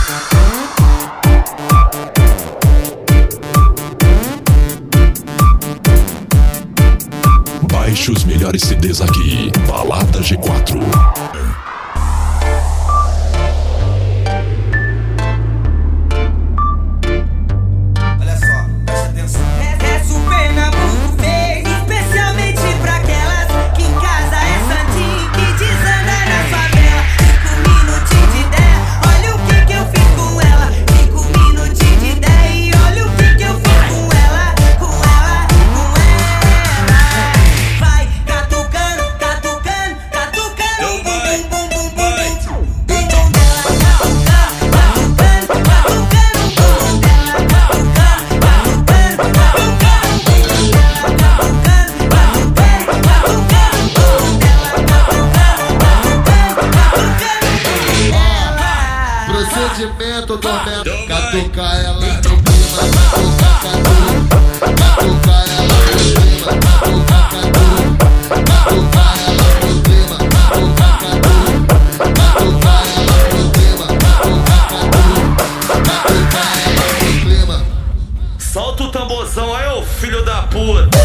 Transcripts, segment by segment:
Baixe os melhores CDs aqui, Balada G4. Olha só, presta atenção. Rezo Pernambuco fez especialmente pra aquelas que em casa é santinho que desanda na favela. 5 minutinhos de ideia, olha o que eu fiz com ela. 5 minutinhos de ideia e olha o que eu fiz com ela. Com ela, com ela. Vai catucando, catucando, catucando. Bum, bum, bum, bum, bum, bum. Bum bum dela, catucando, catucando, catucando. Bum dela, catucando, Procedimento do método, catucar ela no clima, catucar, catucar ela no clima, catucar, catucar ela no clima, catucar, catucar ela no clima, catucar, catucar ela no clima. Solta o tamborzão aí, ô filho da puta.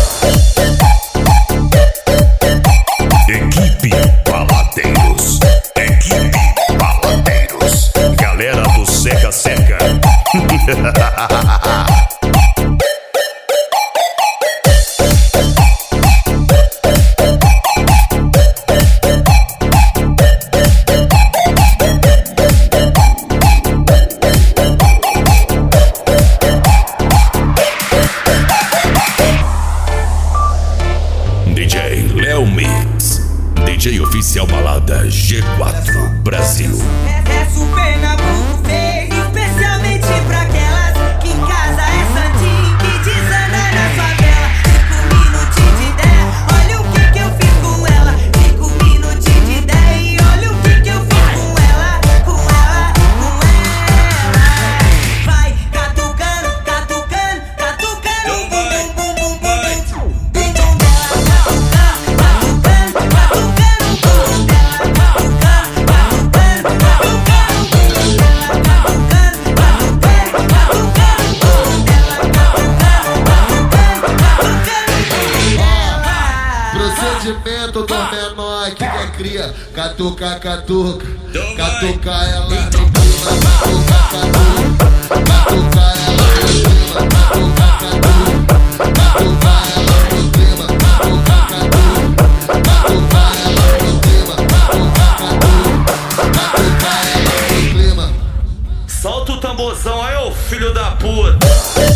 Equipe Baladeiros. Equipe Baladeiros. Galera do Seca Seca. DJ Léo Mix. DJ oficial Balada G4 Brasil. Rezo Pernambuco fez especialmente pra aquelas que em casa é santinho que desanda na favela. 5 minutinhos de ideia, olha o que eu fiz com ela. 5 minutinhos de ideia e olha o que eu fiz com ela. Com ela, com ela. Vai catucando, catucando, catucando. Bum, bum, bum, bum, bum, bum. Bum bum dela, catucando, catucando, catucando. Bum dela, catucando, catucando, Procedimento do menor que é cria, catuca, catuca, catucar ela no clima, catuca, catucar ela no clima, catuca, catucar ela no clima, catuca, catucar ela no clima, catuca, catucar ela no clima. Solta o tamborzão aí, ô filho da puta.